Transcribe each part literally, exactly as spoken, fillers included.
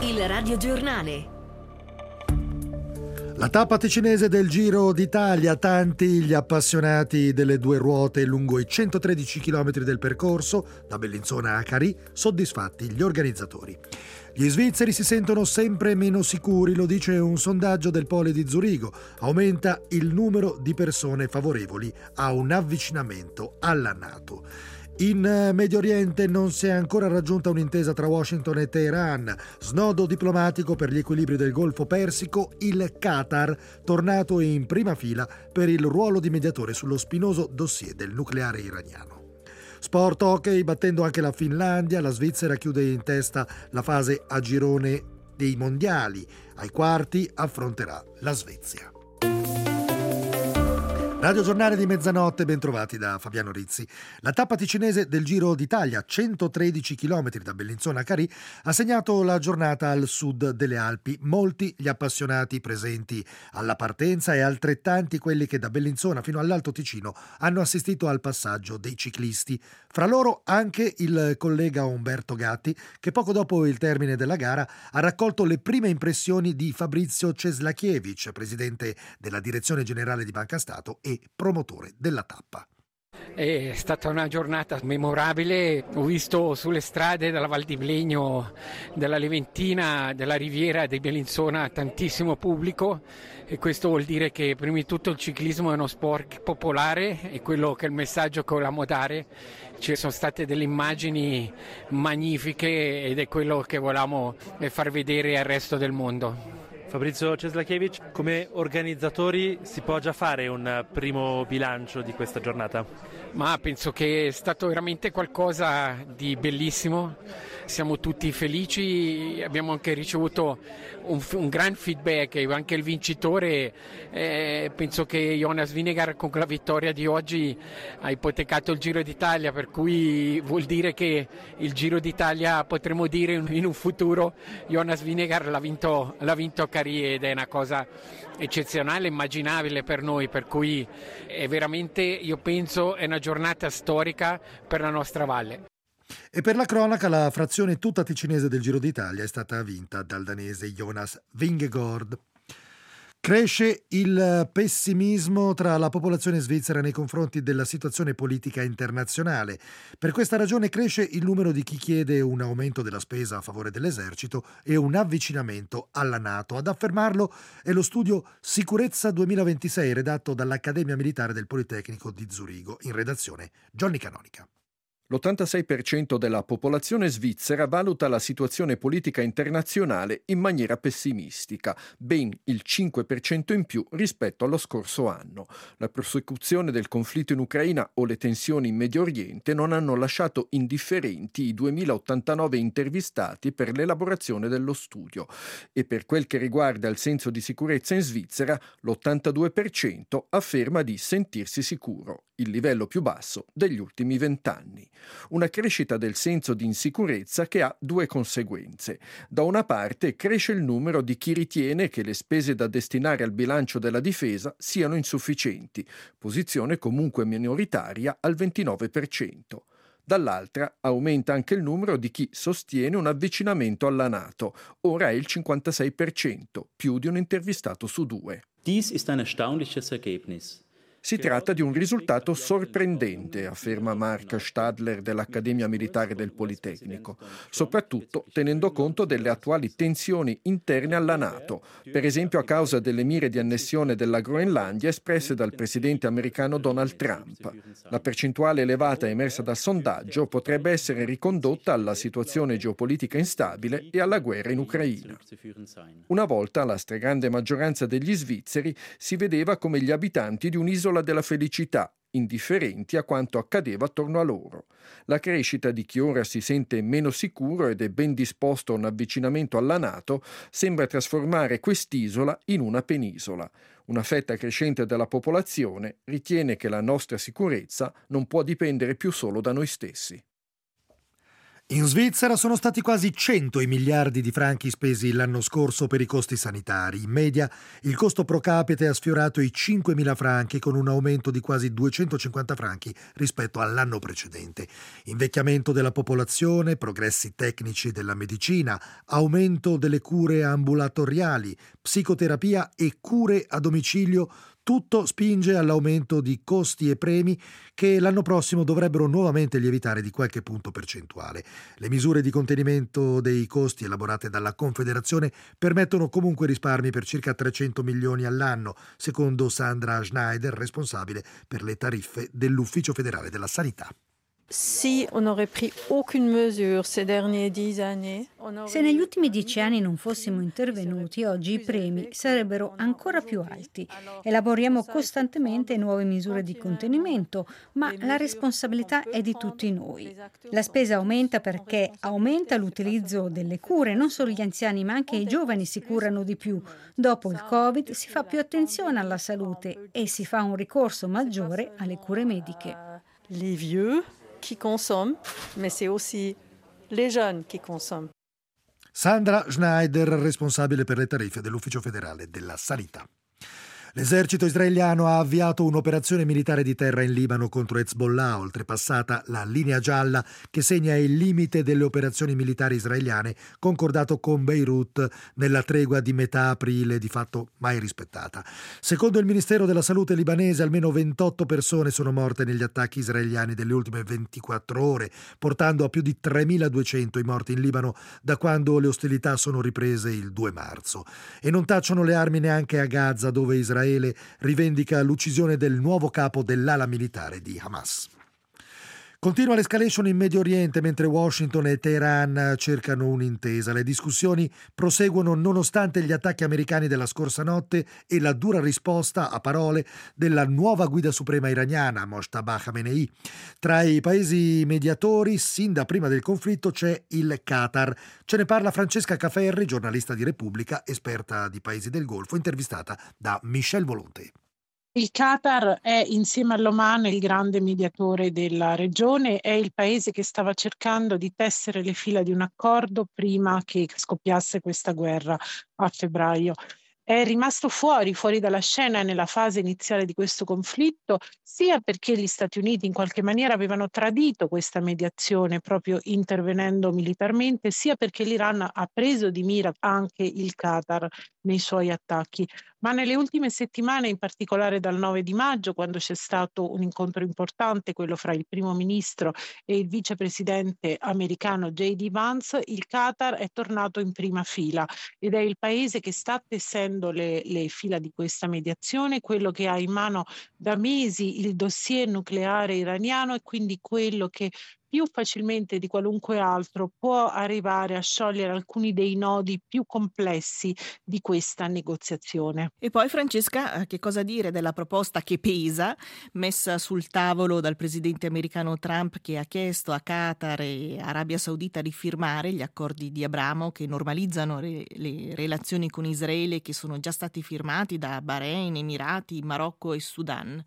Il radiogiornale. La tappa ticinese del Giro d'Italia, tanti gli appassionati delle due ruote lungo i centotredici chilometri del percorso, da Bellinzona a Carì, soddisfatti gli organizzatori. Gli svizzeri si sentono sempre meno sicuri, lo dice un sondaggio del Poli di Zurigo. Aumenta il numero di persone favorevoli a un avvicinamento alla NATO. In Medio Oriente non si è ancora raggiunta un'intesa tra Washington e Teheran. Snodo diplomatico per gli equilibri del Golfo Persico, il Qatar, tornato in prima fila per il ruolo di mediatore sullo spinoso dossier del nucleare iraniano. Sport hockey, battendo anche la Finlandia, la Svizzera chiude in testa la fase a girone dei mondiali. Ai quarti affronterà la Svezia. Radio Giornale di mezzanotte, bentrovati da Fabiano Rizzi. La tappa ticinese del Giro d'Italia, centotredici chilometri da Bellinzona a Carì, ha segnato la giornata al sud delle Alpi. Molti gli appassionati presenti alla partenza e altrettanti quelli che da Bellinzona fino all'Alto Ticino hanno assistito al passaggio dei ciclisti. Fra loro anche il collega Umberto Gatti, che poco dopo il termine della gara ha raccolto le prime impressioni di Fabrizio Ceslakiewicz, presidente della Direzione Generale di Banca Stato e promotore della tappa. È stata una giornata memorabile, ho visto sulle strade della Val di Blegno, della Leventina, della Riviera di Bellinzona tantissimo pubblico, e questo vuol dire che prima di tutto il ciclismo è uno sport popolare e quello che è il messaggio che volevamo dare. Ci sono state delle immagini magnifiche ed è quello che volevamo far vedere al resto del mondo. Fabrizio Ceslakiewicz, come organizzatori si può già fare un primo bilancio di questa giornata? Ma penso che è stato veramente qualcosa di bellissimo, siamo tutti felici, abbiamo anche ricevuto un, un gran feedback, anche il vincitore, eh, penso che Jonas Vingegaard con la vittoria di oggi ha ipotecato il Giro d'Italia, per cui vuol dire che il Giro d'Italia potremo dire in un futuro Jonas Vingegaard l'ha vinto, l'ha vinto a Carì, ed è una cosa eccezionale, immaginabile per noi, per cui è veramente, io penso, è una giornata storica per la nostra valle. E per la cronaca, la frazione tutta ticinese del Giro d'Italia è stata vinta dal danese Jonas Vingegaard. Cresce il pessimismo tra la popolazione svizzera nei confronti della situazione politica internazionale. Per questa ragione cresce il numero di chi chiede un aumento della spesa a favore dell'esercito e un avvicinamento alla NATO. Ad affermarlo è lo studio Sicurezza duemilaventisei redatto dall'Accademia Militare del Politecnico di Zurigo. In redazione Johnny Canonica. L'ottantasei per cento della popolazione svizzera valuta la situazione politica internazionale in maniera pessimistica, ben il cinque per cento in più rispetto allo scorso anno. La prosecuzione del conflitto in Ucraina o le tensioni in Medio Oriente non hanno lasciato indifferenti i duemilaottantanove intervistati per l'elaborazione dello studio. E per quel che riguarda il senso di sicurezza in Svizzera, l'ottantadue per cento afferma di sentirsi sicuro, il livello più basso degli ultimi vent'anni. Una crescita del senso di insicurezza che ha due conseguenze. Da una parte cresce il numero di chi ritiene che le spese da destinare al bilancio della difesa siano insufficienti, posizione comunque minoritaria al ventinove per cento. Dall'altra aumenta anche il numero di chi sostiene un avvicinamento alla NATO, ora è il cinquantasei per cento, più di un intervistato su due. Dies ist ein erstaunliches Ergebnis. Si tratta di un risultato sorprendente, afferma Mark Stadler dell'Accademia Militare del Politecnico, soprattutto tenendo conto delle attuali tensioni interne alla NATO, per esempio a causa delle mire di annessione della Groenlandia espresse dal presidente americano Donald Trump. La percentuale elevata emersa dal sondaggio potrebbe essere ricondotta alla situazione geopolitica instabile e alla guerra in Ucraina. Una volta la stragrande maggioranza degli svizzeri si vedeva come gli abitanti di un'isola della felicità, indifferenti a quanto accadeva attorno a loro. La crescita di chi ora si sente meno sicuro ed è ben disposto a un avvicinamento alla NATO sembra trasformare quest'isola in una penisola. Una fetta crescente della popolazione ritiene che la nostra sicurezza non può dipendere più solo da noi stessi. In Svizzera sono stati quasi cento i miliardi di franchi spesi l'anno scorso per i costi sanitari. In media il costo pro capite ha sfiorato i cinquemila franchi, con un aumento di quasi duecentocinquanta franchi rispetto all'anno precedente. Invecchiamento della popolazione, progressi tecnici della medicina, aumento delle cure ambulatoriali, psicoterapia e cure a domicilio, tutto spinge all'aumento di costi e premi che l'anno prossimo dovrebbero nuovamente lievitare di qualche punto percentuale. Le misure di contenimento dei costi elaborate dalla Confederazione permettono comunque risparmi per circa trecento milioni all'anno, secondo Sandra Schneider, responsabile per le tariffe dell'Ufficio federale della sanità. Se negli ultimi dieci anni non fossimo intervenuti, oggi i premi sarebbero ancora più alti. Elaboriamo costantemente nuove misure di contenimento, ma la responsabilità è di tutti noi. La spesa aumenta perché aumenta l'utilizzo delle cure, non solo gli anziani ma anche i giovani si curano di più. Dopo il Covid si fa più attenzione alla salute e si fa un ricorso maggiore alle cure mediche. Les vieux qui consomment, mais c'est aussi les jeunes qui consomment. Sandra Schneider, responsabile per le tariffe dell'Ufficio federale della sanità. L'esercito israeliano ha avviato un'operazione militare di terra in Libano contro Hezbollah, oltrepassata la linea gialla che segna il limite delle operazioni militari israeliane concordato con Beirut nella tregua di metà aprile, di fatto mai rispettata. Secondo il Ministero della Salute libanese, almeno ventotto persone sono morte negli attacchi israeliani delle ultime ventiquattro ore, portando a più di tremiladuecento i morti in Libano da quando le ostilità sono riprese il due marzo. E non tacciono le armi neanche a Gaza, dove Israele rivendica l'uccisione del nuovo capo dell'ala militare di Hamas. Continua l'escalation in Medio Oriente mentre Washington e Teheran cercano un'intesa. Le discussioni proseguono nonostante gli attacchi americani della scorsa notte e la dura risposta a parole della nuova guida suprema iraniana, Mojtaba Khamenei. Tra i paesi mediatori, sin da prima del conflitto, c'è il Qatar. Ce ne parla Francesca Caferri, giornalista di Repubblica, esperta di paesi del Golfo, intervistata da Michel Volonté. Il Qatar è, insieme all'Oman, il grande mediatore della regione, è il paese che stava cercando di tessere le fila di un accordo prima che scoppiasse questa guerra a febbraio. È rimasto fuori, fuori dalla scena nella fase iniziale di questo conflitto, sia perché gli Stati Uniti in qualche maniera avevano tradito questa mediazione proprio intervenendo militarmente, sia perché l'Iran ha preso di mira anche il Qatar nei suoi attacchi. Ma nelle ultime settimane, in particolare dal nove di maggio, quando c'è stato un incontro importante, quello fra il primo ministro e il vicepresidente americano J D Vance, il Qatar è tornato in prima fila ed è il paese che sta tessendo le, le fila di questa mediazione, quello che ha in mano da mesi il dossier nucleare iraniano e quindi quello che più facilmente di qualunque altro può arrivare a sciogliere alcuni dei nodi più complessi di questa negoziazione. E poi, Francesca, che cosa dire della proposta che pesa, messa sul tavolo dal presidente americano Trump, che ha chiesto a Qatar e Arabia Saudita di firmare gli accordi di Abramo che normalizzano re- le relazioni con Israele, che sono già stati firmati da Bahrain, Emirati, Marocco e Sudan?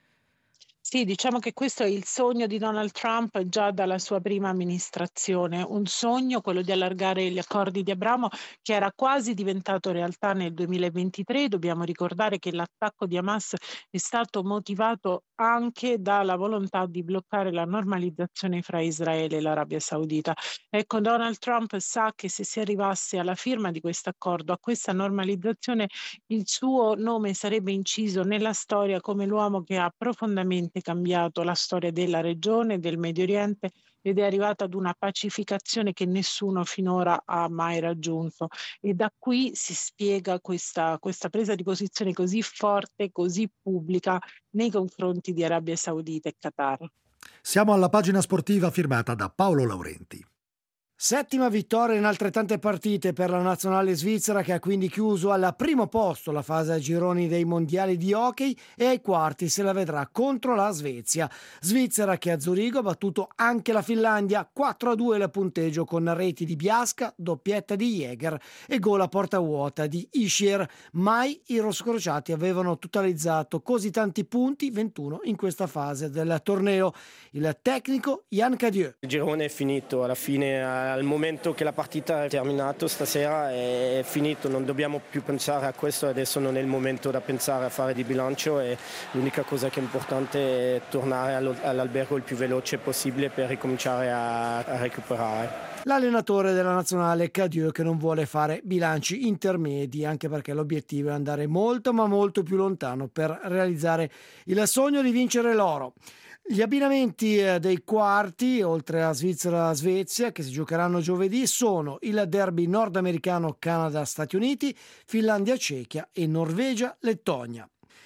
Sì, diciamo che questo è il sogno di Donald Trump già dalla sua prima amministrazione, un sogno, quello di allargare gli accordi di Abramo, che era quasi diventato realtà nel duemilaventitré. Dobbiamo ricordare che l'attacco di Hamas è stato motivato anche dalla volontà di bloccare la normalizzazione fra Israele e l'Arabia Saudita. Ecco, Donald Trump sa che se si arrivasse alla firma di questo accordo, a questa normalizzazione, il suo nome sarebbe inciso nella storia come l'uomo che ha profondamente cambiato la storia della regione, del Medio Oriente, ed è arrivata ad una pacificazione che nessuno finora ha mai raggiunto. E da qui si spiega questa, questa presa di posizione così forte, così pubblica nei confronti di Arabia Saudita e Qatar. Siamo alla pagina sportiva firmata da Paolo Laurenti. Settima vittoria in altrettante partite per la nazionale svizzera, che ha quindi chiuso al primo posto la fase a gironi dei mondiali di hockey e ai quarti se la vedrà contro la Svezia. Svizzera che a Zurigo ha battuto anche la Finlandia, quattro a due il punteggio con reti di Biasca, doppietta di Jäger e gol a porta vuota di Ischier. Mai i rossocrociati avevano totalizzato così tanti punti, ventuno in questa fase del torneo. Il tecnico Yann Cadieux. Il girone è finito alla fine. Al momento che la partita è terminata stasera è finito, non dobbiamo più pensare a questo, adesso non è il momento da pensare a fare di bilancio e l'unica cosa che è importante è tornare all'albergo il più veloce possibile per ricominciare a, a recuperare. L'allenatore della nazionale Cadieux, che non vuole fare bilanci intermedi, anche perché l'obiettivo è andare molto ma molto più lontano per realizzare il sogno di vincere l'oro. Gli abbinamenti dei quarti, oltre a Svizzera-Svezia, che si giocheranno giovedì, sono il derby nordamericano Canada-Stati Uniti, Finlandia-Cechia e Norvegia-Lettonia.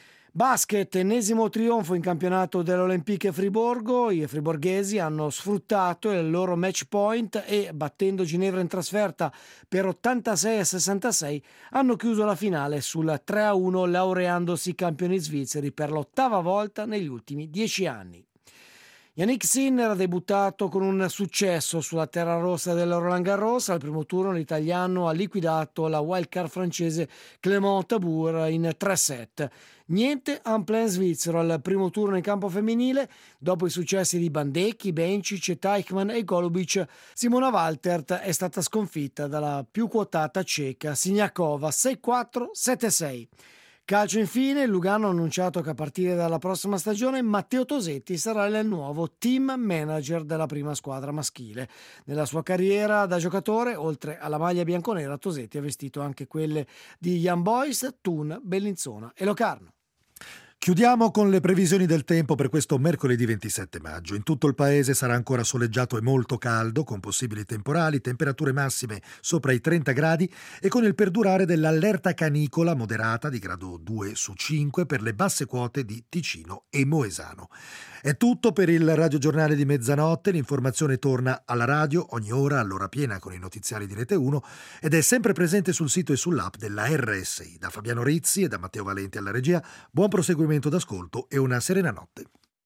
Basket, ennesimo trionfo in campionato dell'Olympique Friburgo. I friborghesi hanno sfruttato il loro match point e, battendo Ginevra in trasferta per ottantasei a sessantasei, hanno chiuso la finale sul tre a uno, laureandosi campioni svizzeri per l'ottava volta negli ultimi dieci anni. Yannick Sinner ha debuttato con un successo sulla terra rossa del Roland Garros. Al primo turno l'italiano ha liquidato la wildcard francese Clément Tabour in tre set. Niente en plein svizzero al primo turno in campo femminile. Dopo i successi di Bandecchi, Bencic, Teichmann e Golubic, Simona Waltert è stata sconfitta dalla più quotata ceca Siniakova sei quattro sette sei. Calcio infine, il Lugano ha annunciato che a partire dalla prossima stagione Matteo Tosetti sarà il nuovo team manager della prima squadra maschile. Nella sua carriera da giocatore, oltre alla maglia bianconera, Tosetti ha vestito anche quelle di Young Boys, Thun, Bellinzona e Locarno. Chiudiamo con le previsioni del tempo per questo mercoledì ventisette maggio. In tutto il paese sarà ancora soleggiato e molto caldo, con possibili temporali, temperature massime sopra i trenta gradi e con il perdurare dell'allerta canicola moderata di grado due su cinque per le basse quote di Ticino e Moesano. È tutto per il radiogiornale di mezzanotte. L'informazione torna alla radio ogni ora all'ora piena con i notiziari di Rete uno ed è sempre presente sul sito e sull'app della R S I. Da Fabiano Rizzi e da Matteo Valenti alla regia, buon proseguimento d'ascolto e una serena notte.